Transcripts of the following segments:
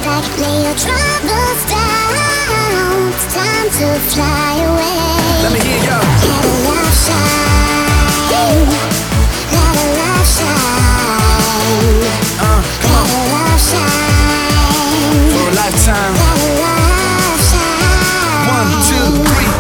back, lay your troubles down. It's time to fly away. Let me hear ya. Let a love shine. Let a love shine. Come on. Let a love shine. For a lifetime. Let a love shine. 1, 2, 3.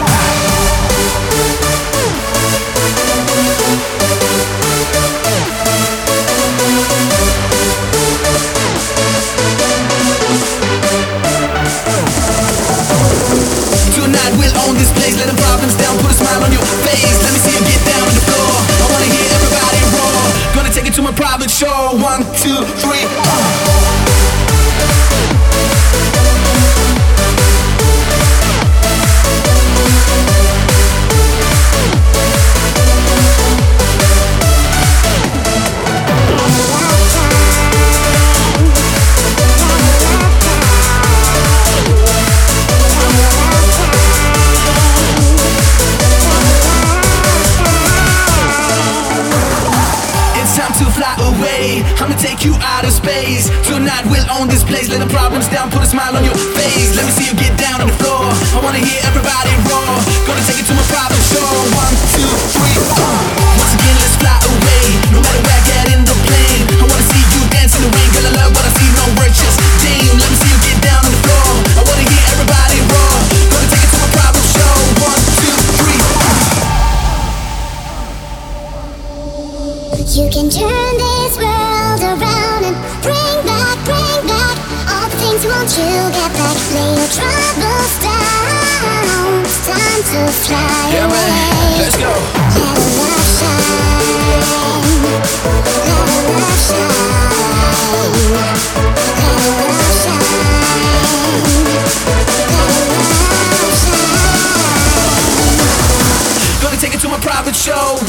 Tonight we'll own this place. Let the problems down, put a smile on your face. Let me see you get down on the floor. I wanna hear everybody roar. Gonna take it to my private shore. 1, 2, 3. I'ma take you out of space. Tonight we'll own this place. Let the problems down, put a smile on your face. Let me see you get down on the floor. I wanna hear everybody roar. Gonna take it to my private shore. 1, 2, 3. Once again, let's fly away. No matter where I get in the plane. I wanna see you dance in the rain. Girl, I love what I see, no words, just dame. Let me see you get down on the floor. I wanna hear everybody roar. Gonna take it to my private shore. 1, 2, 3. You can turn this world around and bring back all the things you want. You get back, lay your troubles down. It's time to fly Yeah, away. man. Let's go. Let a love shine. Let a love shine. Let a love shine. Let a love shine. Gonna take it to my private show.